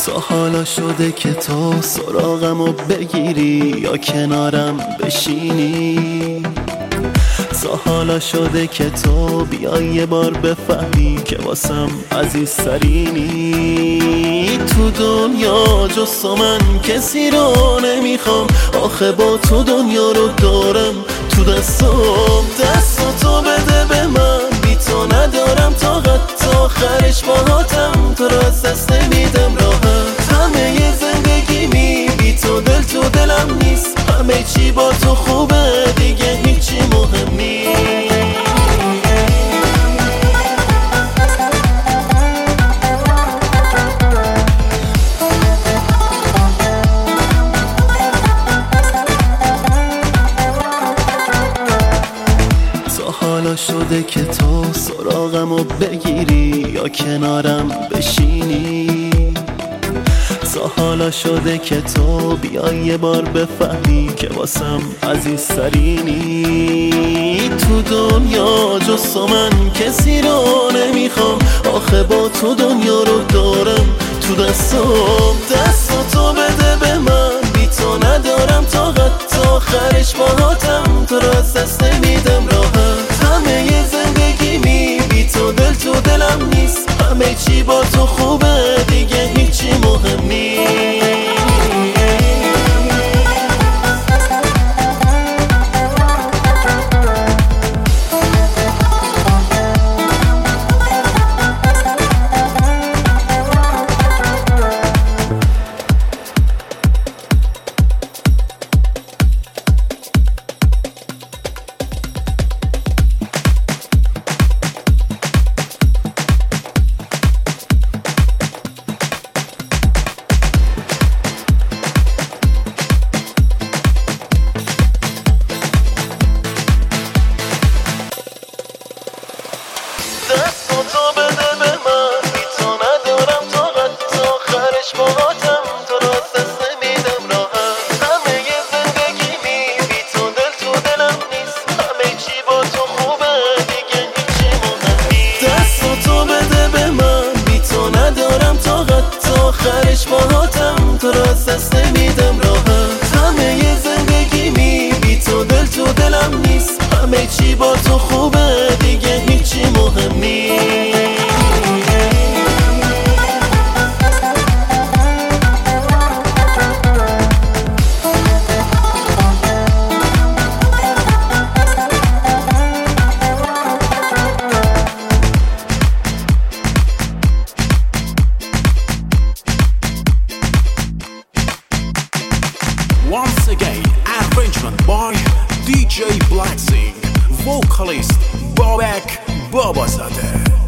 تا حالا شده که تو سراغمو بگیری یا کنارم بشینی. تا حالا شده که تو بیای یه بار بفهمی که واسم عزیزترینی. تو دنیا جز تو من کسی رو نمیخوام، آخه با تو دنیا رو دارم تو دستم. دستاتو بده به من، بی تو ندارم طاقت، تا آخرش باهاتم، تو رو از دست نمیدم راحت. همه ی زندگی بی تو دل تو دلم نیست، همه چی با تو خوبه دیگه هیچی مهم نیست. حالا شده که تو سراغمو بگیری یا کنارم بشینی. تا حالا شده که تو بیای یه بار بفهمی که واسم عزیزترینی. تو دنیا جز تو من کسی رو نمیخوام، آخه با تو دنیا رو دارم تو دستم. دستاتو بده به من، بی تو ندارم طاقت، تا آخرش باهاتم، تو رو از دست نمیدم راحت. همه ی زندگی بی تو دل تو دلم نیست، همه چی با تو خوبه دیگه هیچی مهم نیست. دستاتو بده به من، بی تو ندارم طاقت، تا آخرش باهاتم، تو رو از دست نمیدم راحت. همه ی زندگی بی تو دل تو دلم نیست، همه چی با تو خوبه دیگه هیچی مهم نیست. دستاتو بده به من، بی تو ندارم طاقت، تا آخرش باهاتم، تو رو از دست نمیدم راحت. همه ی زندگی بی تو دل تو دلم نیست، همه چی با تو خوبه دیگه هیچی مهم نیست. Once again, arrangement by DJ Blacksing, vocalist Bobek Babazadeh.